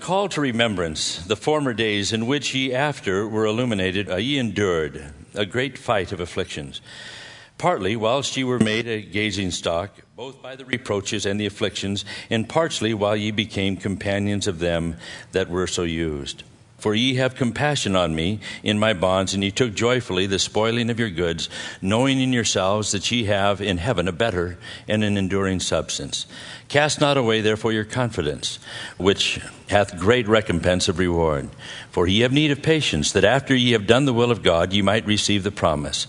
Call to remembrance the former days in which ye after were illuminated, ye endured a great fight of afflictions, partly whilst ye were made a gazing stock, both by the reproaches and the afflictions, and partly while ye became companions of them that were so used. For ye have compassion on me in my bonds, and ye took joyfully the spoiling of your goods, knowing in yourselves that ye have in heaven a better and an enduring substance. Cast not away therefore your confidence, which hath great recompense of reward. For ye have need of patience, that after ye have done the will of God, ye might receive the promise.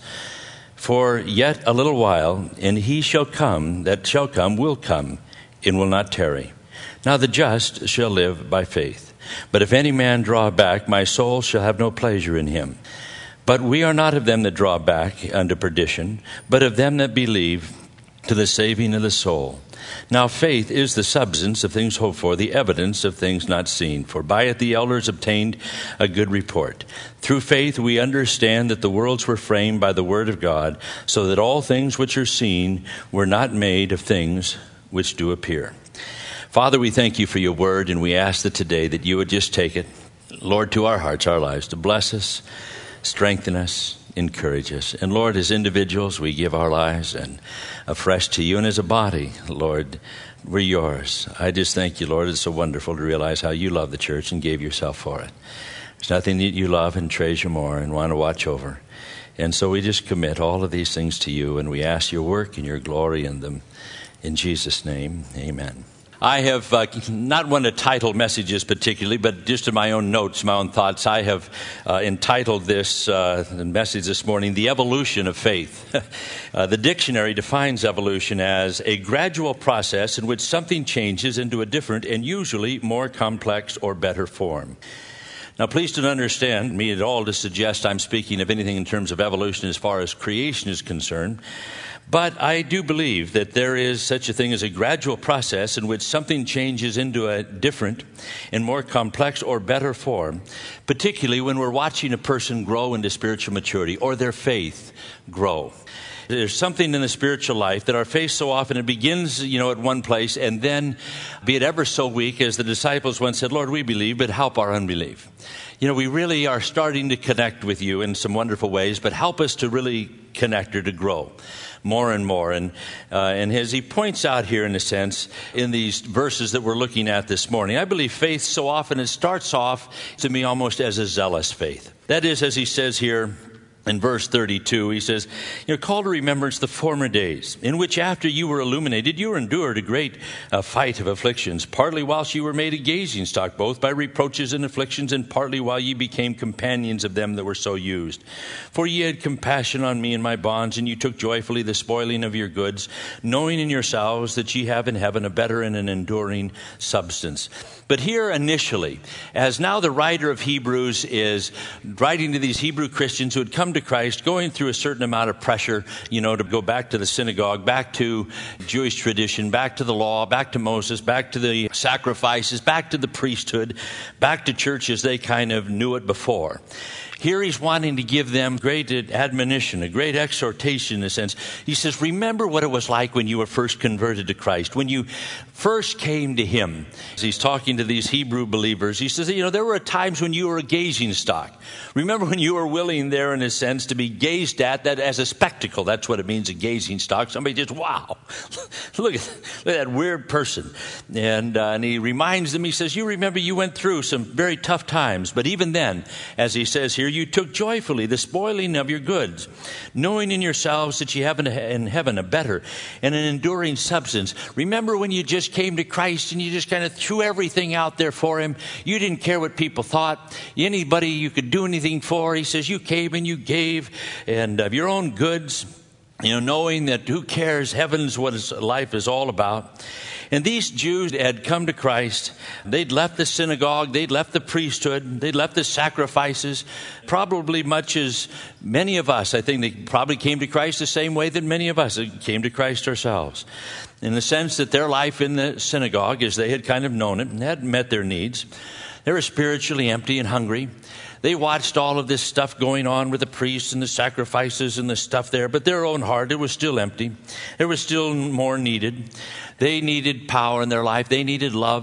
For yet a little while, and he shall come, that shall come, will come, and will not tarry. Now the just shall live by faith. But if any man draw back, my soul shall have no pleasure in him. But we are not of them that draw back unto perdition, but of them that believe to the saving of the soul. Now faith is the substance of things hoped for, the evidence of things not seen. For by it the elders obtained a good report. Through faith we understand that the worlds were framed by the word of God, so that all things which are seen were not made of things which do appear. Father, we thank you for your word, and we ask that today that you would just take it, Lord, to our hearts, our lives, to bless us, strengthen us, encourage us. And Lord, as individuals, we give our lives and afresh to you. And as a body, Lord, we're yours. I just thank you, Lord. It's so wonderful to realize how you love the church and gave yourself for it. There's nothing that you love and treasure more and want to watch over. And so we just commit all of these things to you, and we ask your work and your glory in them. In Jesus' name, amen. I have not one to title messages particularly, but just in my own notes, my own thoughts, I have entitled this message this morning, The Evolution of Faith. The dictionary defines evolution as a gradual process in which something changes into a different and usually more complex or better form. Now, please don't understand me at all to suggest I'm speaking of anything in terms of evolution as far as creation is concerned. But I do believe that there is such a thing as a gradual process in which something changes into a different and more complex or better form, particularly when we're watching a person grow into spiritual maturity or their faith grow. There's something in the spiritual life that our faith so often, it begins, at one place, and then, be it ever so weak, as the disciples once said, Lord, we believe, but help our unbelief. We really are starting to connect with you in some wonderful ways, but help us to really connect or to grow more and more. And as he points out here, in a sense, in these verses that we're looking at this morning, I believe faith so often, it starts off to me almost as a zealous faith. That is, as he says here, in verse 32, he says, call to remembrance the former days, in which after you were illuminated, you endured a great fight of afflictions, partly whilst you were made a gazing stock, both by reproaches and afflictions, and partly while ye became companions of them that were so used. For ye had compassion on me in my bonds, and you took joyfully the spoiling of your goods, knowing in yourselves that ye have in heaven a better and an enduring substance. But here initially, as now the writer of Hebrews is writing to these Hebrew Christians who had come to Christ, going through a certain amount of pressure, to go back to the synagogue, back to Jewish tradition, back to the law, back to Moses, back to the sacrifices, back to the priesthood, back to church as they kind of knew it before. Here he's wanting to give them great admonition, a great exhortation in a sense. He says, remember what it was like when you were first converted to Christ, when you first came to him. As he's talking to these Hebrew believers, he says, there were times when you were a gazing stock. Remember when you were willing there, in a sense, to be gazed at, that as a spectacle. That's what it means, a gazing stock. Somebody just, wow, look at that weird person. And he reminds them, he says, you remember you went through some very tough times, but even then, as he says here, you took joyfully the spoiling of your goods, knowing in yourselves that you have in heaven a better and an enduring substance. Remember when you just came to Christ and you just kind of threw everything out there for him. You didn't care what people thought. Anybody you could do anything for. He says you came and you gave, and of your own goods, knowing that who cares, heaven's what life is all about. And these Jews had come to Christ. They'd left the synagogue. They'd left the priesthood. They'd left the sacrifices. Probably much as many of us, I think they probably came to Christ the same way that many of us came to Christ ourselves. In the sense that their life in the synagogue, as they had kind of known it, hadn't met their needs. They were spiritually empty and hungry. They watched all of this stuff going on with the priests and the sacrifices and the stuff there, but their own heart, it was still empty. There was still more needed. They needed power in their life. They needed love.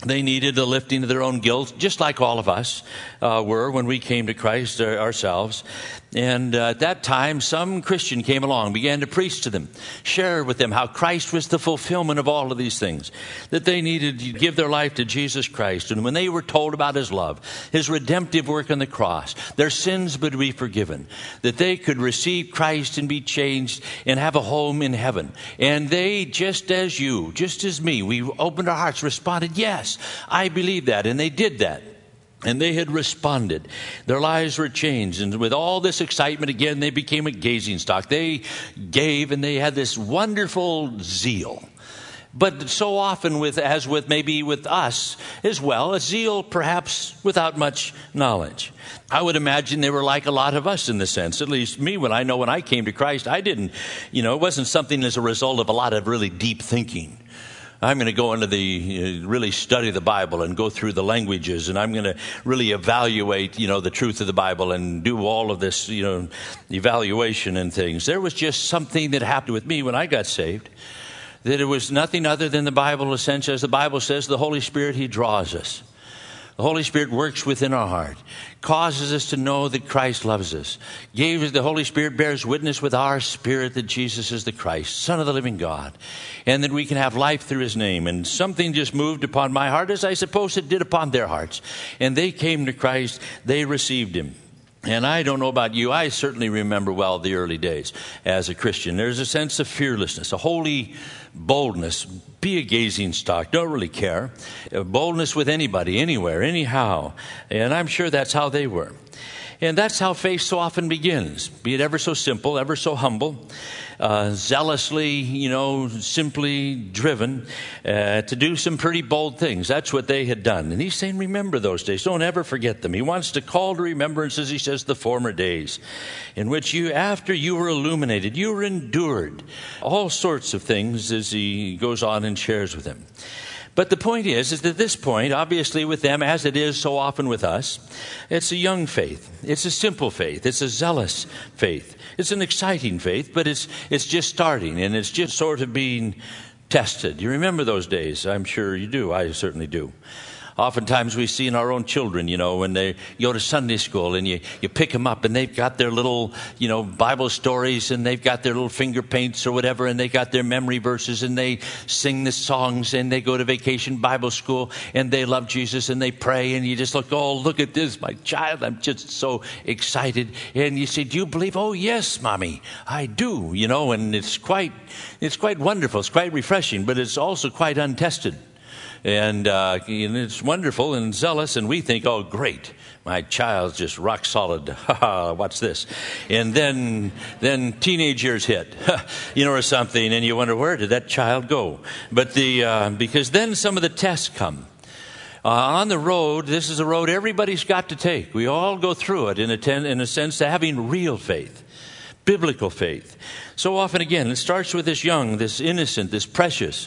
They needed the lifting of their own guilt, just like all of us were when we came to Christ ourselves. And at that time, some Christian came along, began to preach to them, share with them how Christ was the fulfillment of all of these things, that they needed to give their life to Jesus Christ. And when they were told about his love, his redemptive work on the cross, their sins would be forgiven, that they could receive Christ and be changed and have a home in heaven. And they, just as you, just as me, we opened our hearts, responded, yes, I believe that. And they did that. And they had responded. Their lives were changed. And with all this excitement, again, they became a gazing stock. They gave, and they had this wonderful zeal. But so often, as with maybe with us as well, a zeal perhaps without much knowledge. I would imagine they were like a lot of us in the sense, at least me, when I came to Christ, I didn't, it wasn't something as a result of a lot of really deep thinking. I'm going to go into really study the Bible and go through the languages, and I'm going to really evaluate, the truth of the Bible and do all of this, evaluation and things. There was just something that happened with me when I got saved, that it was nothing other than the Bible, essentially, as the Bible says, the Holy Spirit, he draws us. The Holy Spirit works within our heart, causes us to know that Christ loves us. The Holy Spirit bears witness with our spirit that Jesus is the Christ, Son of the living God, and that we can have life through his name. And something just moved upon my heart, as I suppose it did upon their hearts. And they came to Christ, they received him. And I don't know about you, I certainly remember well the early days as a Christian. There's a sense of fearlessness, a holy boldness. Be a gazing stock, don't really care. Boldness with anybody, anywhere, anyhow. And I'm sure that's how they were. And that's how faith so often begins, be it ever so simple, ever so humble, zealously, simply driven to do some pretty bold things. That's what they had done. And he's saying, remember those days. Don't ever forget them. He wants to call to remembrance, as he says, the former days in which after you were illuminated, you were endured. All sorts of things as he goes on and shares with them. But the point is that at this point, obviously with them, as it is so often with us, it's a young faith. It's a simple faith. It's a zealous faith. It's an exciting faith, but it's just starting, and it's just sort of being tested. You remember those days? I'm sure you do. I certainly do. Oftentimes we see in our own children, when they go to Sunday school and you pick them up and they've got their little, Bible stories and they've got their little finger paints or whatever, and they got their memory verses and they sing the songs and they go to vacation Bible school and they love Jesus and they pray, and you just look at this, my child, I'm just so excited. And you say, do you believe? Oh, yes, Mommy, I do, and it's quite wonderful. It's quite refreshing, but it's also quite untested. And it's wonderful and zealous, and we think, oh, great, my child's just rock solid. What's this? And then teenage years hit, or something, and you wonder, where did that child go? But because then some of the tests come. On the road, this is a road everybody's got to take. We all go through it in a sense to having real faith, biblical faith. So often, again, it starts with this young, this innocent, this precious,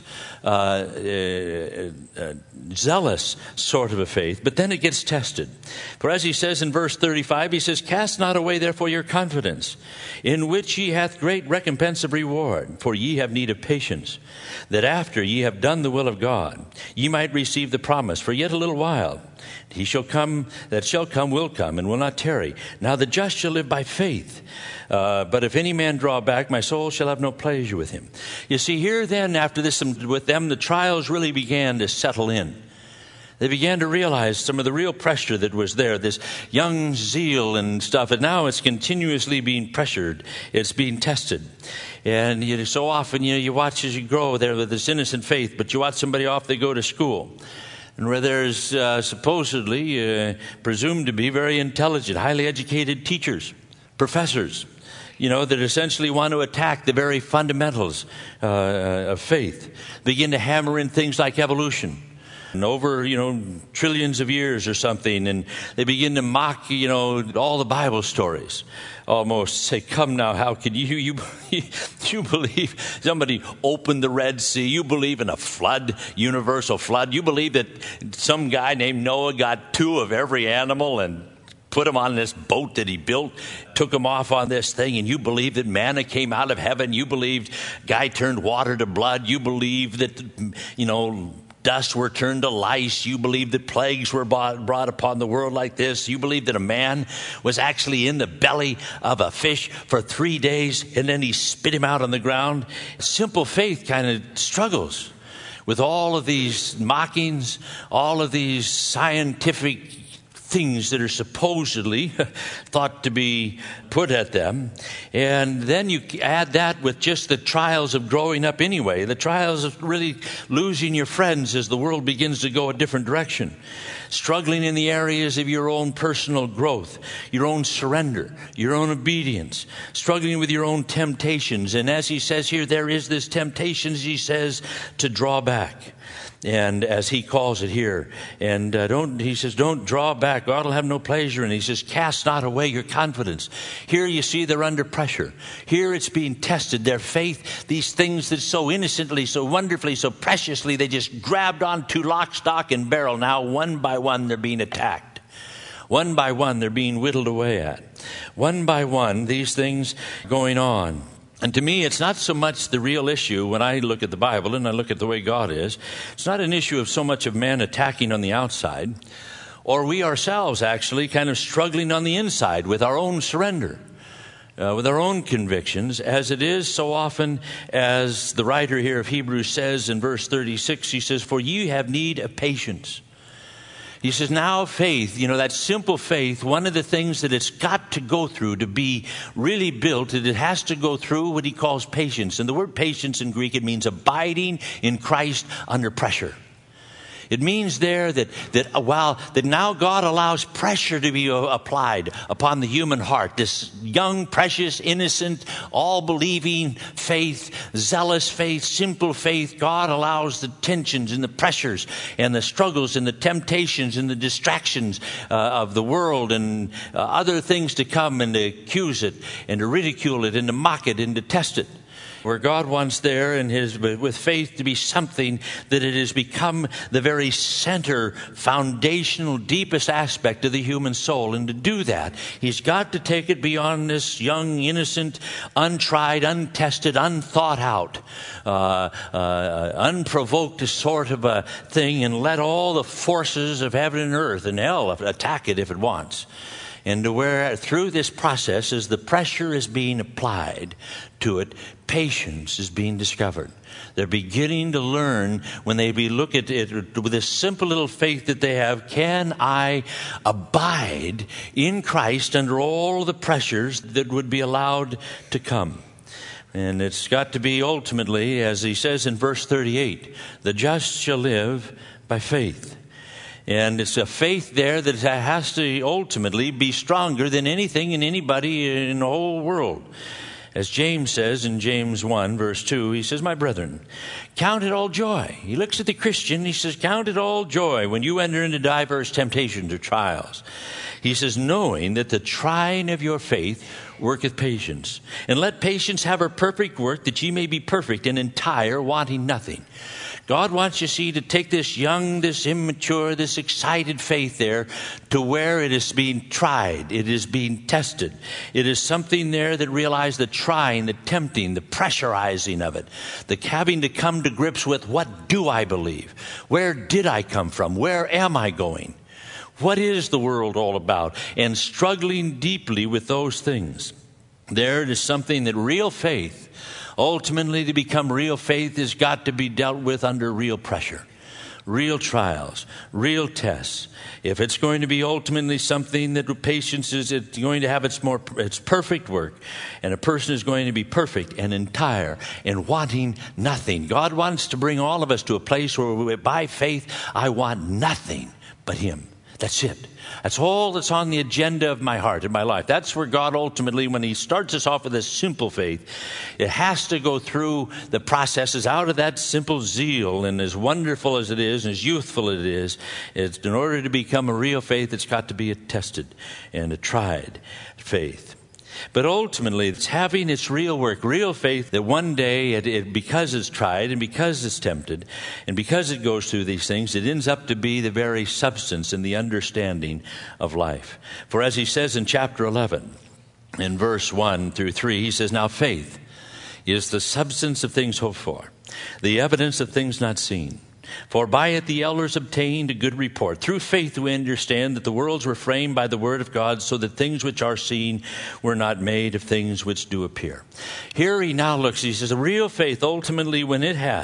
zealous sort of a faith, but then it gets tested. For as he says in verse 35, he says, cast not away therefore your confidence, in which ye hath great recompense of reward. For ye have need of patience, that after ye have done the will of God, ye might receive the promise. For yet a little while, he shall come, that shall come, will come, and will not tarry. Now the just shall live by faith. But if any man draw back, my soul shall have no pleasure with him. You see, here then, after this, with them, the trials really began to settle in. They began to realize some of the real pressure that was there, this young zeal and stuff. And now it's continuously being pressured. It's being tested. And so often, you watch as you grow there with this innocent faith, but you watch somebody off, they go to school. And where there's supposedly presumed to be very intelligent, highly educated teachers, professors, that essentially want to attack the very fundamentals of faith, begin to hammer in things like evolution. And over, trillions of years or something, and they begin to mock, all the Bible stories. Almost say, come now, how can you believe somebody opened the Red Sea? You believe in a flood, universal flood? You believe that some guy named Noah got 2 of every animal and put them on this boat that he built, took them off on this thing, and you believe that manna came out of heaven? You believed guy turned water to blood? You believe that, dust were turned to lice. You believe that plagues were brought upon the world like this. You believe that a man was actually in the belly of a fish for 3 days and then he spit him out on the ground. Simple faith kind of struggles with all of these mockings, all of these scientific things that are supposedly thought to be put at them. And then you add that with just the trials of growing up anyway, the trials of really losing your friends as the world begins to go a different direction, struggling in the areas of your own personal growth, your own surrender, your own obedience, struggling with your own temptations. And as he says here, there is this temptation, he says, to draw back. And as he calls it here, and he says, don't draw back. God will have no pleasure. And he says, cast not away your confidence. Here you see they're under pressure. Here it's being tested. Their faith, these things that so innocently, so wonderfully, so preciously, they just grabbed onto lock, stock, and barrel. Now one by one they're being attacked. One by one they're being whittled away at. One by one these things going on. And to me, it's not so much the real issue when I look at the Bible and I look at the way God is. It's not an issue of so much of man attacking on the outside, or we ourselves actually kind of struggling on the inside with our own surrender, with our own convictions, as it is so often, as the writer here of Hebrews says in verse 36, he says, for ye have need of patience. He says, now faith, that simple faith, one of the things that it's got to go through to be really built, it has to go through what he calls patience. And the word patience in Greek, it means abiding in Christ under pressure. It means there that now God allows pressure to be applied upon the human heart. This young, precious, innocent, all-believing faith, zealous faith, simple faith. God allows the tensions and the pressures and the struggles and the temptations and the distractions of the world and other things to come and to accuse it and to ridicule it and to mock it and to test it. Where God wants there with faith to be something that it has become the very center, foundational, deepest aspect of the human soul. And to do that, he's got to take it beyond this young, innocent, untried, untested, unthought out, unprovoked sort of a thing, and let all the forces of heaven and earth and hell attack it if it wants. And to where through this process, as the pressure is being applied to it, patience is being discovered. They're beginning to learn when they look at it with this simple little faith that they have. Can I abide in Christ under all the pressures that would be allowed to come? And it's got to be ultimately, as he says in verse 38, the just shall live by faith. And it's a faith there that has to ultimately be stronger than anything and anybody in the whole world. As James says in James 1, verse 2, he says, my brethren, count it all joy. He looks at the Christian, he says, count it all joy when you enter into diverse temptations or trials. He says, knowing that the trying of your faith worketh patience. And let patience have her perfect work, that ye may be perfect and entire, wanting nothing. God wants you, see, to take this young, this immature, this excited faith there to where it is being tried. It is being tested. It is something there that realize the trying, the tempting, the pressurizing of it. The having to come to grips with, what do I believe? Where did I come from? Where am I going? What is the world all about? And struggling deeply with those things. There it is something that real faith, ultimately, to become real faith, has got to be dealt with under real pressure, real trials, real tests. If it's going to be ultimately something that patience is, it's going to have its perfect work, and a person is going to be perfect and entire and wanting nothing. God wants to bring all of us to a place where by faith, I want nothing but Him. That's it. That's all that's on the agenda of my heart and my life. That's where God ultimately, when He starts us off with this simple faith, it has to go through the processes out of that simple zeal. And as wonderful as it is, and as youthful as it is, it's in order to become a real faith, it's got to be a tested and a tried faith. But ultimately, it's having its real work, real faith, that one day, because it's tried and because it's tempted and because it goes through these things, it ends up to be the very substance and the understanding of life. For as he says in chapter 11, in verse 1 through 3, he says, now faith is the substance of things hoped for, the evidence of things not seen. For by it the elders obtained a good report. Through faith we understand that the worlds were framed by the word of God, so that things which are seen were not made of things which do appear. Here he now looks, he says, a real faith ultimately when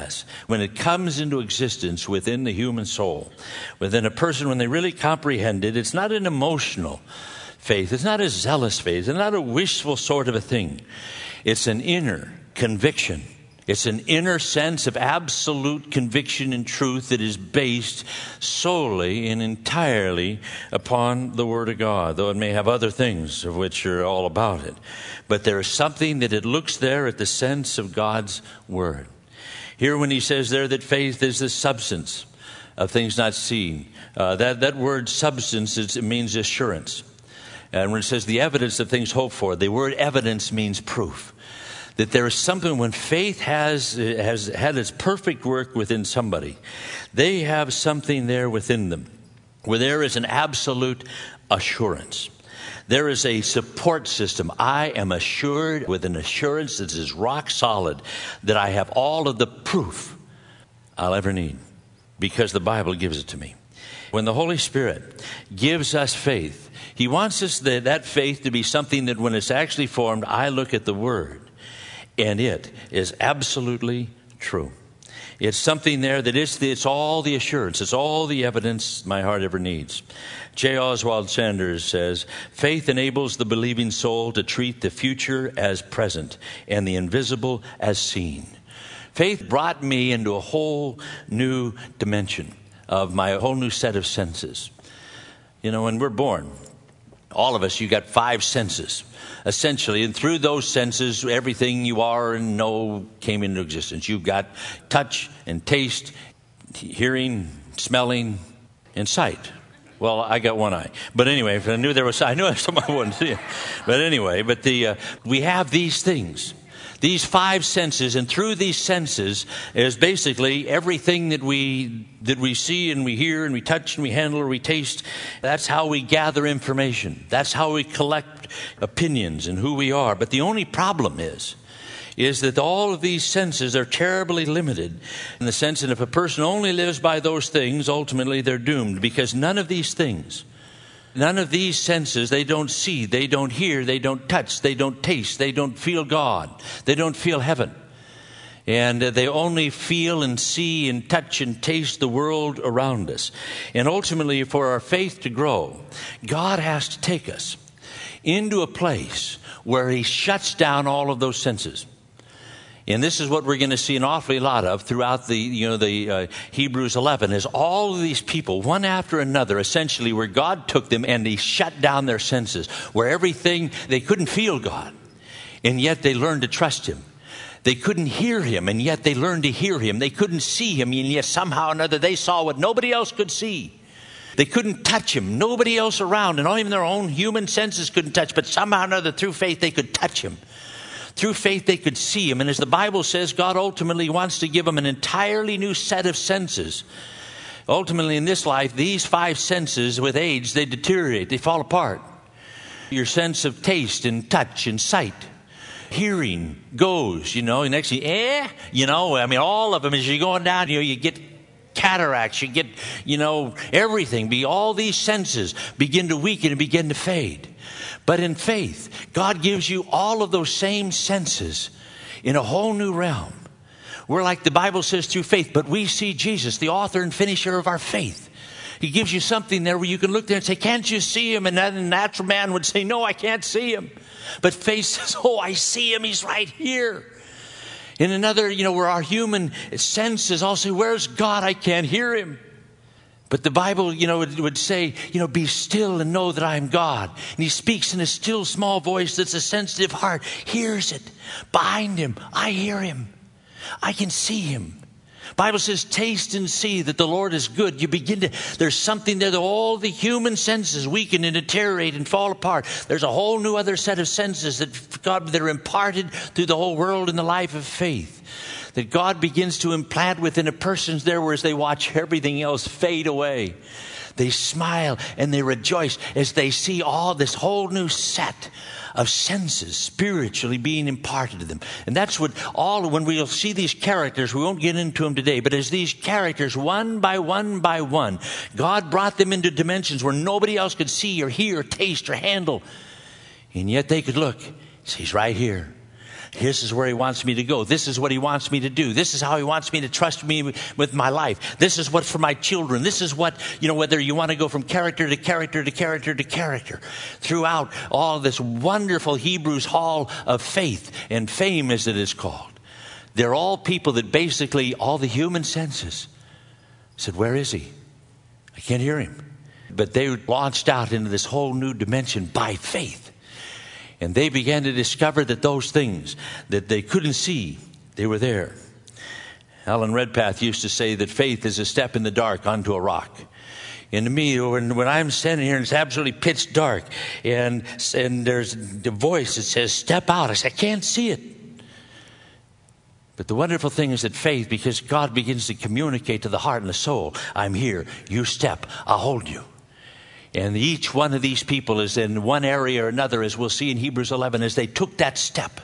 it comes into existence within the human soul, within a person, when they really comprehend it, it's not an emotional faith. It's not a zealous faith. It's not a wishful sort of a thing. It's an inner conviction. It's an inner sense of absolute conviction and truth that is based solely and entirely upon the Word of God, though it may have other things of which are all about it. But there is something that it looks there at the sense of God's Word. Here when he says there that faith is the substance of things not seen, that word substance, it means assurance. And when it says the evidence of things hoped for, the word evidence means proof. That there is something, when faith has had its perfect work within somebody, they have something there within them where there is an absolute assurance. There is a support system. I am assured with an assurance that is rock solid that I have all of the proof I'll ever need because the Bible gives it to me. When the Holy Spirit gives us faith, He wants us that faith to be something that when it's actually formed, I look at the Word. And it is absolutely true. It's something there that it's all the assurance. It's all the evidence my heart ever needs. J. Oswald Sanders says, faith enables the believing soul to treat the future as present and the invisible as seen. Faith brought me into a whole new dimension of my whole new set of senses. You know, when we're born, all of us, you got 5 senses. Essentially, and through those senses, everything you are and know came into existence. You've got touch and taste, hearing, smelling, and sight. Well, I got one eye. But anyway, I knew there was, I knew someone wouldn't see it. But anyway, we have these things. These 5 senses, and through these senses is basically everything that we see and we hear and we touch and we handle or we taste. That's how we gather information. That's how we collect opinions and who we are. But the only problem is that all of these senses are terribly limited in the sense that if a person only lives by those things, ultimately they're doomed, because none of these senses, they don't see, they don't hear, they don't touch, they don't taste, they don't feel God, they don't feel heaven. And they only feel and see and touch and taste the world around us. And ultimately, for our faith to grow, God has to take us into a place where He shuts down all of those senses. And this is what we're going to see an awfully lot of throughout the Hebrews 11, is all of these people, one after another, essentially, where God took them and He shut down their senses, where everything, they couldn't feel God, and yet they learned to trust Him. They couldn't hear Him, and yet they learned to hear Him. They couldn't see Him, and yet somehow or another they saw what nobody else could see. They couldn't touch Him. Nobody else around, and not even their own human senses couldn't touch, but somehow or another through faith they could touch Him. Through faith, they could see Him. And as the Bible says, God ultimately wants to give them an entirely new set of senses. Ultimately, in this life, these 5 senses, with age, they deteriorate. They fall apart. Your sense of taste and touch and sight. Hearing goes, and next thing, all of them, as you're going down, you get cataracts, you get, everything. All these senses begin to weaken and begin to fade. But in faith, God gives you all of those same senses in a whole new realm. We're like the Bible says through faith, but we see Jesus, the author and finisher of our faith. He gives you something there where you can look there and say, can't you see Him? And then the natural man would say, no, I can't see Him. But faith says, oh, I see Him. He's right here. In another, where our human senses all say, where's God? I can't hear Him. But the Bible, would say, be still and know that I am God. And He speaks in a still small voice that's a sensitive heart hears it. Behind Him, I hear Him. I can see Him. Bible says, taste and see that the Lord is good. There's something there that all the human senses weaken and deteriorate and fall apart. There's a whole new other set of senses that are imparted through the whole world in the life of faith. That God begins to implant within a person's there, whereas they watch everything else fade away. They smile and they rejoice as they see all this whole new set of senses spiritually being imparted to them. And that's what when we'll see these characters, we won't get into them today, but as these characters, one by one by one, God brought them into dimensions where nobody else could see or hear or taste or handle. And yet they could look. He's right here. This is where he wants me to go. This is what he wants me to do. This is how he wants me to trust me with my life. This is what's for my children. This is what, whether you want to go from character to character to character to character. Throughout all this wonderful Hebrews hall of faith and fame, as it is called. They're all people that basically all the human senses said, where is he? I can't hear him. But they launched out into this whole new dimension by faith. And they began to discover that those things that they couldn't see, they were there. Alan Redpath used to say that faith is a step in the dark onto a rock. And to me, when I'm standing here and it's absolutely pitch dark, and there's a voice that says, step out. I say, I can't see it. But the wonderful thing is that faith, because God begins to communicate to the heart and the soul, I'm here, you step, I'll hold you. And each one of these people is in one area or another, as we'll see in Hebrews 11, as they took that step.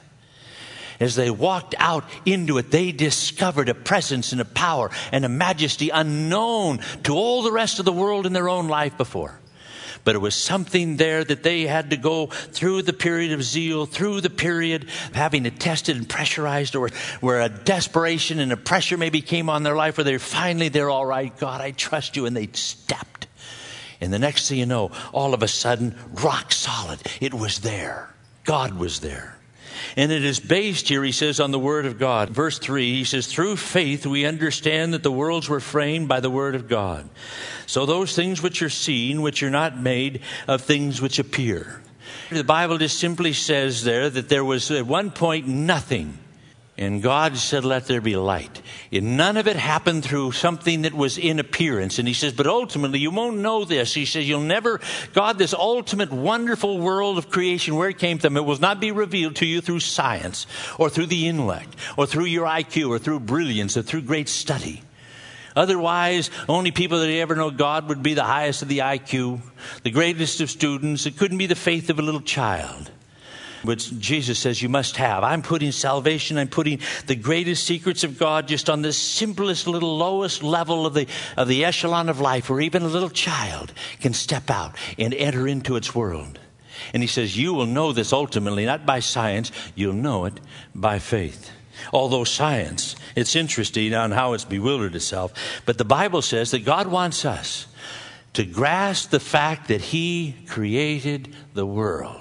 As they walked out into it, they discovered a presence and a power and a majesty unknown to all the rest of the world in their own life before. But it was something there that they had to go through the period of zeal, through the period of having it tested and pressurized, or where a desperation and a pressure maybe came on their life, where they're all right, God, I trust you, and they stepped. And the next thing you know, all of a sudden, rock solid. It was there. God was there. And it is based here, he says, on the Word of God. Verse 3, he says, through faith we understand that the worlds were framed by the Word of God. So those things which are seen, which are not made of things which appear. The Bible just simply says there that there was at one point nothing. And God said, let there be light. And none of it happened through something that was in appearance. And he says, but ultimately you won't know this. He says, God, this ultimate wonderful world of creation, where it came from, it will not be revealed to you through science or through the intellect or through your IQ or through brilliance or through great study. Otherwise, only people that ever know God would be the highest of the IQ, the greatest of students. It couldn't be the faith of a little child. Which Jesus says you must have. I'm putting salvation, I'm putting the greatest secrets of God just on the simplest little lowest level of the echelon of life, where even a little child can step out and enter into its world. And he says you will know this ultimately, not by science, you'll know it by faith. Although science, it's interesting on how it's bewildered itself, but the Bible says that God wants us to grasp the fact that he created the world.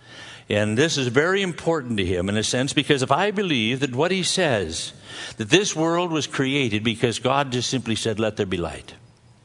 And this is very important to him in a sense, because if I believe that what he says, that this world was created because God just simply said, let there be light.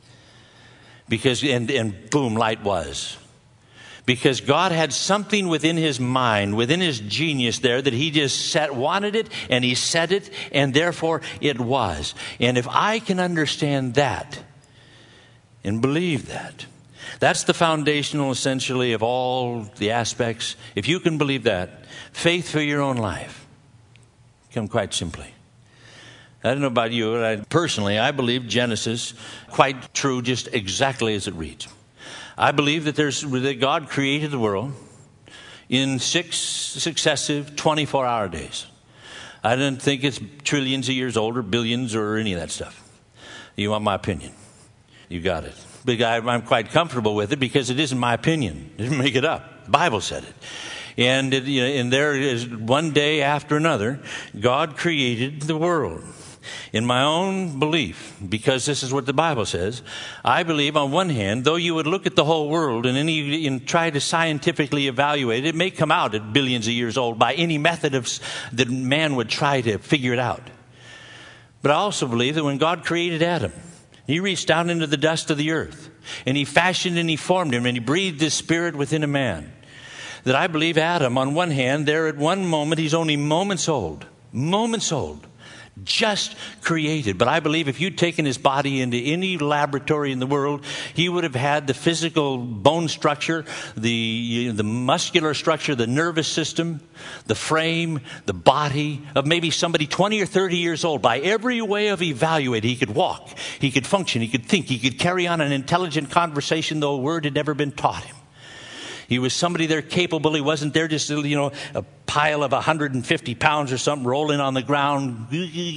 And boom, light was. Because God had something within his mind, within his genius there, that he just wanted it, and he said it, and therefore it was. And if I can understand that and believe that, that's the foundational, essentially, of all the aspects. If you can believe that, faith for your own life come quite simply. I don't know about you, but personally, I believe Genesis quite true, just exactly as it reads. I believe that God created the world in 6 successive 24-hour days. I don't think it's trillions of years old or billions or any of that stuff. You want my opinion? You got it. But I'm quite comfortable with it because it isn't my opinion. I didn't make it up. The Bible said it. And there is one day after another, God created the world. In my own belief, because this is what the Bible says, I believe on one hand, though you would look at the whole world and try to scientifically evaluate it, it may come out at billions of years old by any method that man would try to figure it out. But I also believe that when God created Adam, he reached down into the dust of the earth, and he fashioned and he formed him, and he breathed his spirit within a man. That I believe Adam, on one hand, there at one moment, he's only moments old, Just created. But I believe if you'd taken his body into any laboratory in the world, he would have had the physical bone structure, the muscular structure, the nervous system, the frame, the body of maybe somebody 20 or 30 years old. By every way of evaluating, he could walk, he could function, he could think, he could carry on an intelligent conversation, though a word had never been taught him. He was somebody there capable. He wasn't there just, a pile of 150 pounds or something rolling on the ground,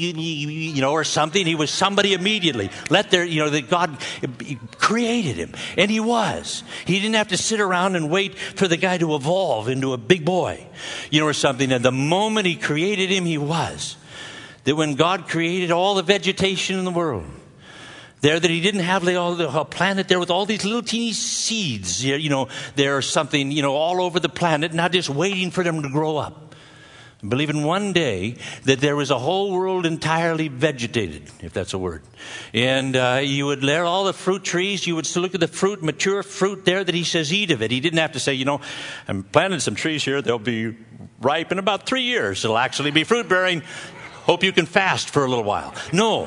or something. He was somebody immediately. That God created him. And he was. He didn't have to sit around and wait for the guy to evolve into a big boy, or something. And the moment he created him, he was. That when God created all the vegetation in the world, there that he didn't have a planet there with all these little teeny seeds, there or something, all over the planet, not just waiting for them to grow up. Believing one day that there was a whole world entirely vegetated, if that's a word. And you would there all the fruit trees, you would still look at the fruit, mature fruit there that he says eat of it. He didn't have to say, I'm planting some trees here, they'll be ripe in about 3 years. It'll actually be fruit bearing. Hope you can fast for a little while. No.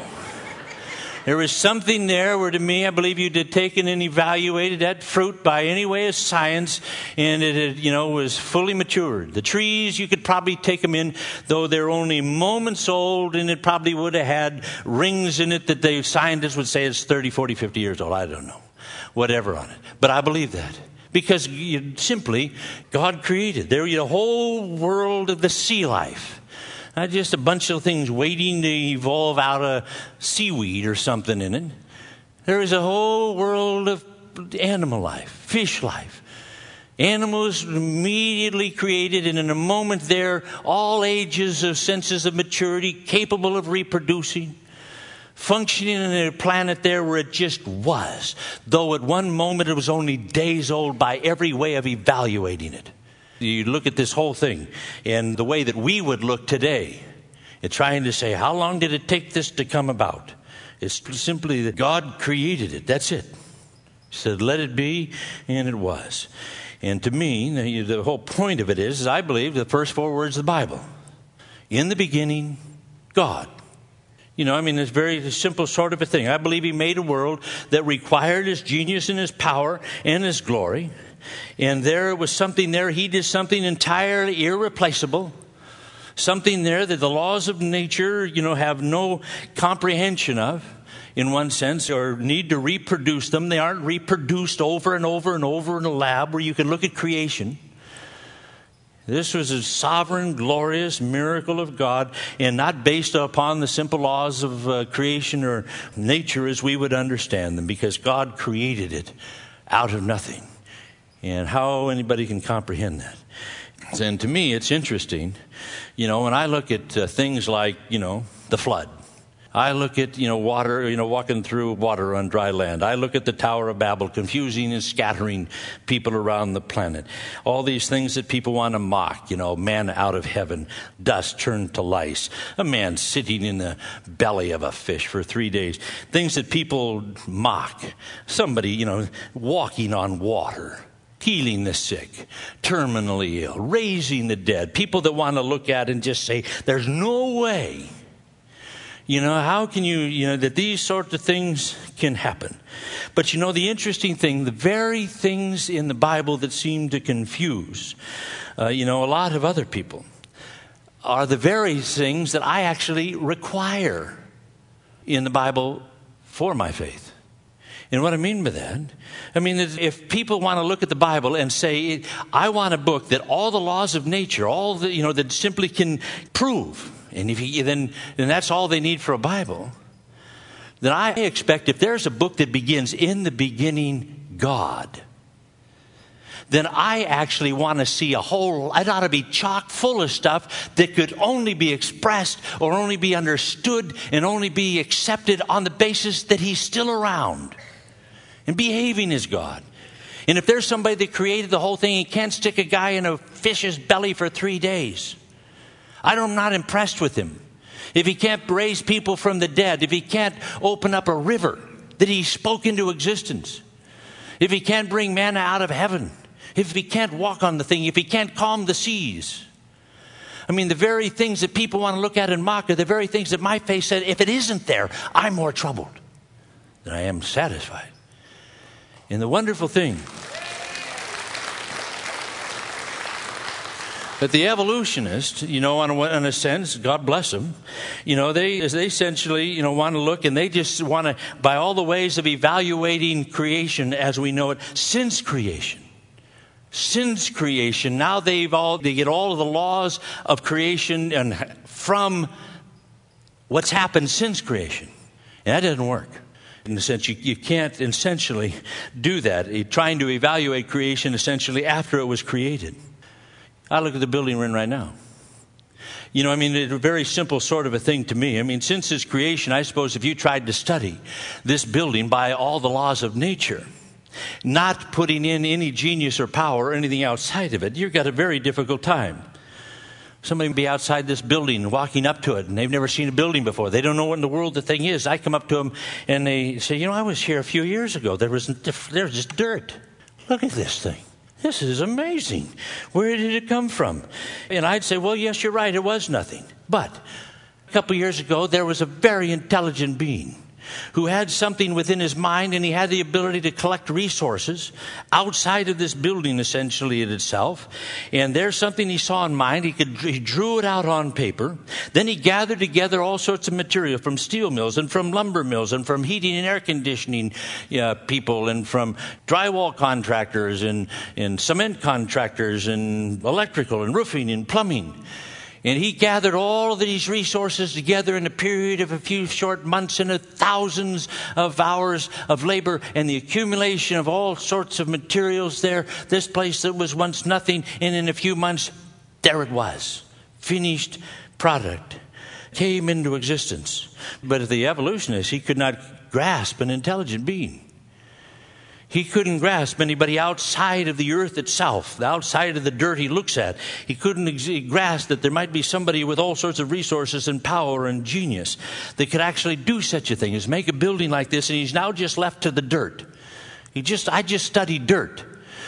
There was something there where, to me, I believe you'd have taken and evaluated that fruit by any way of science, and it had, was fully matured. The trees, you could probably take them in, though they're only moments old, and it probably would have had rings in it that the scientists would say it's 30, 40, 50 years old. I don't know. Whatever on it. But I believe that. Because simply, God created. There was a whole world of the sea life. Not just a bunch of things waiting to evolve out of seaweed or something in it. There is a whole world of animal life, fish life. Animals immediately created, and in a moment there, all ages of senses of maturity, capable of reproducing, functioning in a planet there where it just was. Though at one moment it was only days old by every way of evaluating it. You look at this whole thing and the way that we would look today at trying to say, how long did it take this to come about? It's simply that God created it. That's it. He said, let it be, and it was. And to me, the whole point of it is I believe the first 4 words of the Bible. In the beginning, God. It's very simple sort of a thing. I believe he made a world that required his genius and his power and his glory. And there was something there. He did something entirely irreplaceable. Something there that the laws of nature, have no comprehension of, in one sense, or need to reproduce them. They aren't reproduced over and over and over in a lab where you can look at creation. This was a sovereign, glorious miracle of God, and not based upon the simple laws of creation or nature as we would understand them, because God created it out of nothing. And how anybody can comprehend that. And to me, it's interesting, when I look at things like, the flood. I look at, water, walking through water on dry land. I look at the Tower of Babel, confusing and scattering people around the planet. All these things that people want to mock, man out of heaven, dust turned to lice, a man sitting in the belly of a fish for 3 days. Things that people mock. Somebody, walking on water. Healing the sick, terminally ill, raising the dead. People that want to look at and just say, there's no way. How can that these sorts of things can happen? But the interesting thing, the very things in the Bible that seem to confuse, a lot of other people are the very things that I actually require in the Bible for my faith. And what I mean by that, if people want to look at the Bible and say, I want a book that all the laws of nature, all the, that simply can prove, and then that's all they need for a Bible, then I expect if there's a book that begins in the beginning, God, then I actually want to see it ought to be chock full of stuff that could only be expressed or only be understood and only be accepted on the basis that he's still around. And behaving as God. And if there's somebody that created the whole thing, he can't stick a guy in a fish's belly for 3 days. I'm not impressed with him. If he can't raise people from the dead, if he can't open up a river that he spoke into existence, if he can't bring manna out of heaven, if he can't walk on the thing, if he can't calm the seas, I mean, the very things that people want to look at and mock are the very things that my faith said, if it isn't there, I'm more troubled than I am satisfied. And the wonderful thing, but the evolutionists, in a sense, God bless them, they essentially, want to look, and they just want to, by all the ways of evaluating creation as we know it, since creation, now they get all of the laws of creation and from what's happened since creation. And that doesn't work. In the sense, you can't essentially do that, trying to evaluate creation essentially after it was created. I look at the building we're in right now. It's a very simple sort of a thing to me. Since its creation, I suppose if you tried to study this building by all the laws of nature, not putting in any genius or power or anything outside of it, you've got a very difficult time. Somebody would be outside this building, walking up to it, and they've never seen a building before. They don't know what in the world the thing is. I come up to them, and they say, I was here a few years ago. There was just dirt. Look at this thing. This is amazing. Where did it come from? And I'd say, well, yes, you're right. It was nothing. But a couple years ago, there was a very intelligent being who had something within his mind, and he had the ability to collect resources outside of this building, essentially, in itself. And there's something he saw in mind. He drew it out on paper. Then he gathered together all sorts of material from steel mills and from lumber mills and from heating and air conditioning people and from drywall contractors and cement contractors and electrical and roofing and plumbing. And he gathered all of these resources together in a period of a few short months and thousands of hours of labor and the accumulation of all sorts of materials there. This place that was once nothing, and in a few months, there it was. Finished product. Came into existence. But the evolutionist, he could not grasp an intelligent being. He couldn't grasp anybody outside of the earth itself, outside of the dirt he looks at. He couldn't grasp that there might be somebody with all sorts of resources and power and genius that could actually do such a thing as make a building like this, and he's now just left to the dirt. I just studied dirt,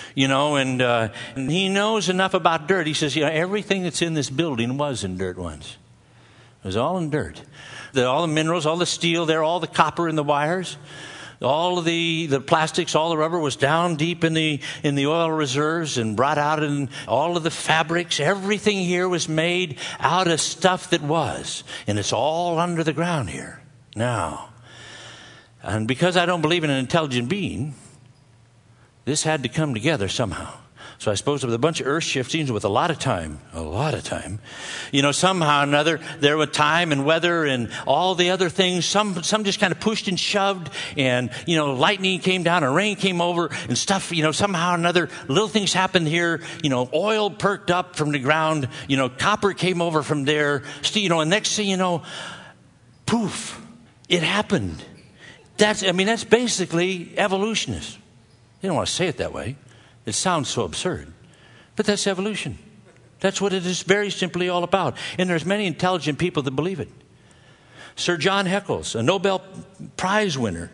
and he knows enough about dirt. He says, everything that's in this building was in dirt once. It was all in dirt. All the minerals, all the steel there, all the copper in the wires. All of the plastics, all the rubber was down deep in the oil reserves and brought out in all of the fabrics. Everything here was made out of stuff that was. And it's all under the ground here now. And because I don't believe in an intelligent being, this had to come together somehow. So I suppose with a bunch of earth shiftings with a lot of time, somehow or another, there was time and weather and all the other things. Some just kind of pushed and shoved, and, lightning came down and rain came over and stuff, somehow or another, little things happened here. Oil perked up from the ground, copper came over from there, and next thing you know, poof, it happened. That's basically evolutionist. You don't want to say it that way. It sounds so absurd, but that's evolution. That's what it is very simply all about. And there's many intelligent people that believe it. Sir John Heckles, a Nobel Prize winner,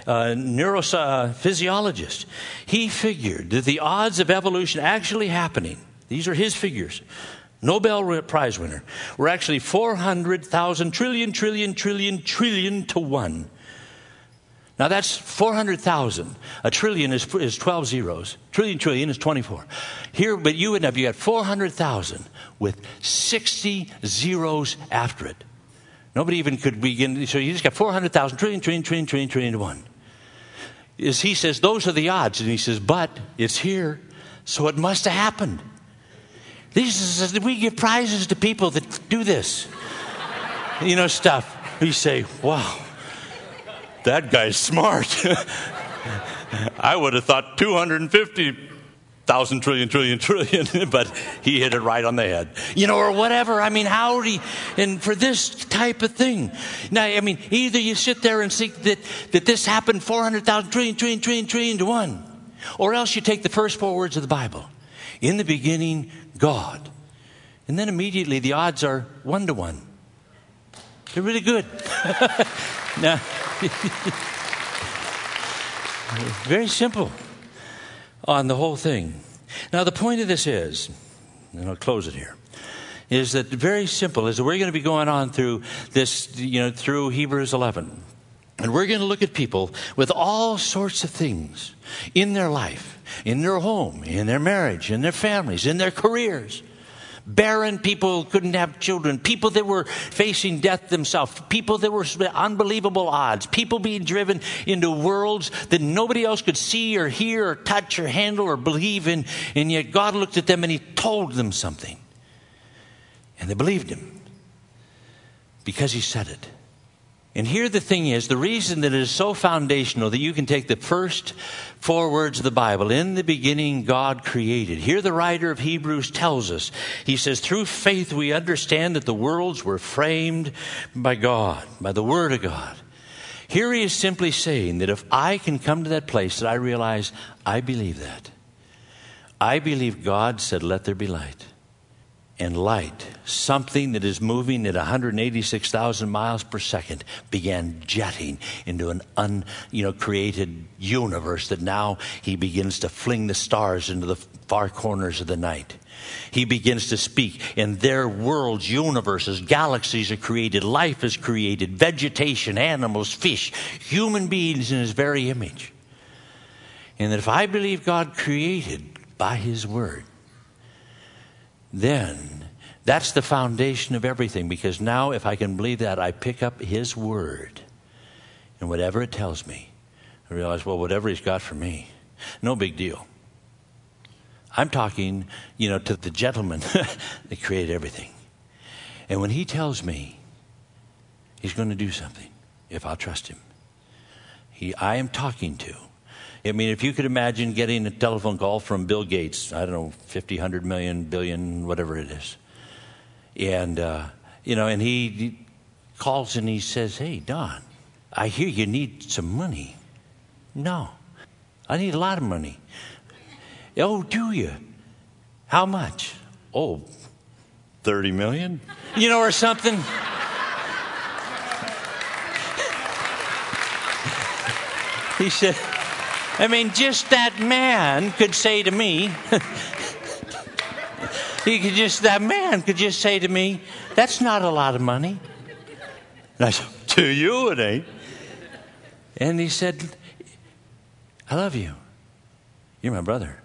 neurophysiologist, he figured that the odds of evolution actually happening, these are his figures, Nobel Prize winner, were actually 400,000 trillion to 1. Now that's 400,000. A trillion is 12 zeros. Trillion is 24. Here, but you got 400,000 with 60 zeros after it. Nobody even could begin. So you just got 400,000 trillion to 1. He says those are the odds, and he says, but it's here, so it must have happened. We give prizes to people that do this, stuff. We say, wow. That guy's smart. I would have thought 250,000 trillion, but he hit it right on the head. Or whatever. And for this type of thing. Now, either you sit there and think that this happened 400,000 trillion to 1, or else you take the first 4 words of the Bible. In the beginning, God. And then immediately the odds are 1 to 1. They're really good. Now, very simple on the whole thing. Now, the point of this is, and I'll close it here, is that very simple, is that we're going to be going on through this, through Hebrews 11. And we're going to look at people with all sorts of things in their life, in their home, in their marriage, in their families, in their careers. Barren people couldn't have children. People that were facing death themselves. People that were unbelievable odds. People being driven into worlds that nobody else could see or hear or touch or handle or believe in. And yet God looked at them and He told them something. And they believed Him because He said it. And here the thing is, the reason that it is so foundational that you can take the first 4 words of the Bible, in the beginning God created. Here the writer of Hebrews tells us, he says, through faith we understand that the worlds were framed by God, by the Word of God. Here he is simply saying that if I can come to that place that I realize I believe that. I believe God said, let there be light. And light, something that is moving at 186,000 miles per second, began jetting into an created universe that now He begins to fling the stars into the far corners of the night. He begins to speak, and their worlds, universes, galaxies are created, life is created, vegetation, animals, fish, human beings in His very image. And that if I believe God created by His Word, then that's the foundation of everything. Because now if I can believe that, I pick up His Word. And whatever it tells me, I realize, well, whatever He's got for me, no big deal. I'm talking, to the gentleman that created everything. And when He tells me He's going to do something, if I'll trust Him, I am talking to. I mean, if you could imagine getting a telephone call from Bill Gates, I don't know, 50, 100 million, billion, whatever it is. And, and he calls and he says, hey, Don, I hear you need some money. No, I need a lot of money. Oh, do you? How much? Oh, 30 million? Or something. He said, just that man could say to me, that man could just say to me, that's not a lot of money. And I said, to you it ain't. And he said, I love you. You're my brother.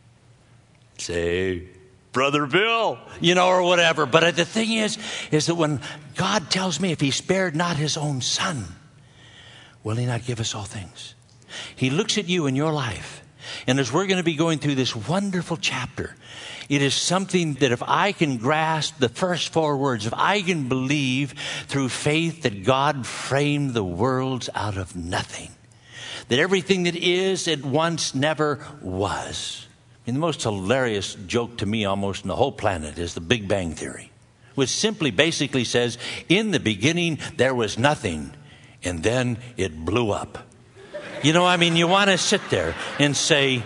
Say, Brother Bill, or whatever. But the thing is that when God tells me if He spared not His own Son, will He not give us all things? He looks at you in your life. And as we're going to be going through this wonderful chapter, it is something that if I can grasp the first 4 words, if I can believe through faith that God framed the worlds out of nothing, that everything that is at once never was. The most hilarious joke to me almost in the whole planet is the Big Bang Theory, which simply basically says, in the beginning there was nothing, and then it blew up. You want to sit there and say,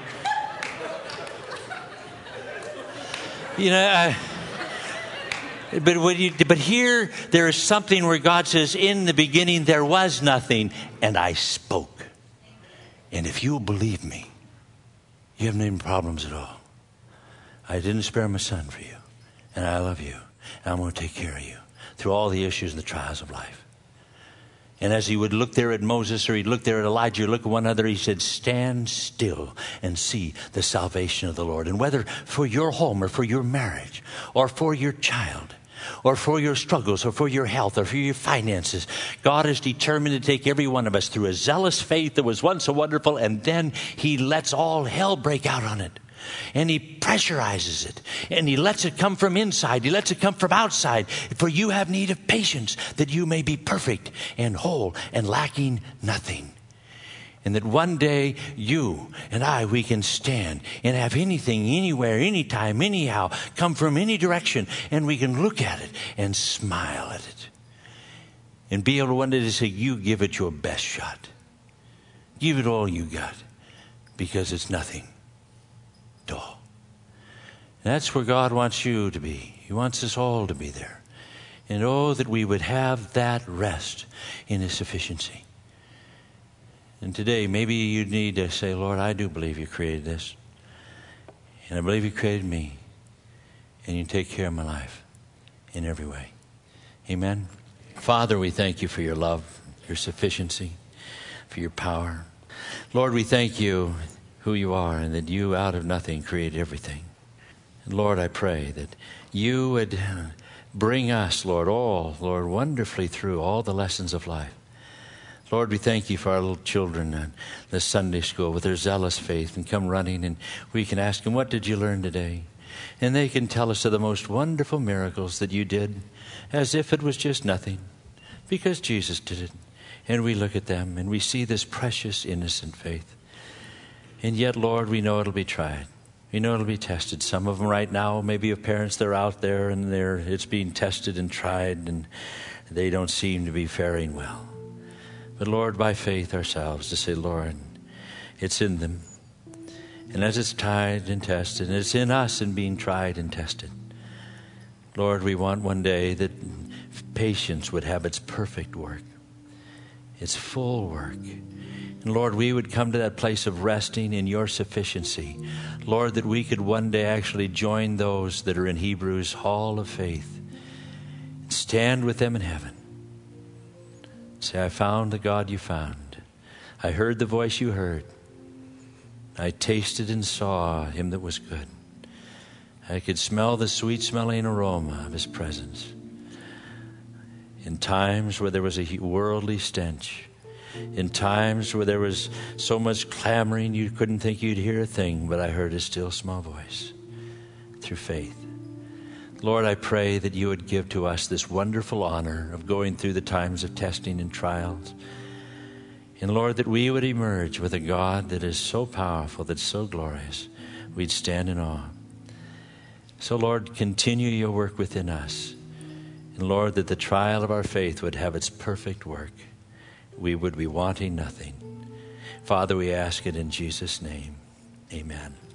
but here there is something where God says, in the beginning there was nothing, and I spoke. And if you'll believe me, you have no problems at all. I didn't spare my Son for you, and I love you, and I'm going to take care of you through all the issues and the trials of life. And as He would look there at Moses, or He'd look there at Elijah, or look at one another, He said, stand still and see the salvation of the Lord. And whether for your home or for your marriage or for your child or for your struggles or for your health or for your finances, God is determined to take every one of us through a zealous faith that was once so wonderful, and then He lets all hell break out on it. And He pressurizes it. And He lets it come from inside. He lets it come from outside. For you have need of patience, that you may be perfect and whole and lacking nothing. And that one day you and I, we can stand and have anything, anywhere, anytime, anyhow, come from any direction. And we can look at it and smile at it. And be able to one day to say, you give it your best shot. Give it all you got. Because it's nothing. All. That's where God wants you to be. He wants us all to be there. And oh, that we would have that rest in His sufficiency. And today, maybe you need to say, Lord, I do believe You created this. And I believe You created me. And You take care of my life. in every way. Amen. Father, we thank you for your love, your sufficiency, for your power. Lord, we thank you who you are and that you out of nothing created everything. And Lord, I pray that you would bring us, Lord, Lord, wonderfully through all the lessons of life. Lord, we thank you for our little children in the Sunday school with their zealous faith and come running and we can ask them, what did you learn today? And they can tell us of the most wonderful miracles that you did as if it was just nothing because Jesus did it. And we look at them and we see this precious, innocent faith. And yet, Lord, we know it'll be tried. We know it'll be tested. Some of them right now, maybe of parents, they're out there and it's being tested and tried and they don't seem to be faring well. But Lord, by faith ourselves to say, Lord, it's in them. And as it's tried and tested, and it's in us in being tried and tested. Lord, we want one day that patience would have its perfect work, its full work. And Lord, we would come to that place of resting in your sufficiency. Lord, that we could one day actually join those that are in Hebrews' hall of faith and stand with them in heaven. Say, I found the God you found. I heard the voice you heard. I tasted and saw him that was good. I could smell the sweet-smelling aroma of his presence. In times where there was a worldly stench, in times where there was so much clamoring you couldn't think you'd hear a thing, but I heard a still small voice through faith. Lord, I pray that you would give to us this wonderful honor of going through the times of testing and trials. And Lord, that we would emerge with a God that is so powerful, that's so glorious, we'd stand in awe. So Lord, continue your work within us. And Lord, that the trial of our faith would have its perfect work. We would be wanting nothing. Father, we ask it in Jesus' name. Amen.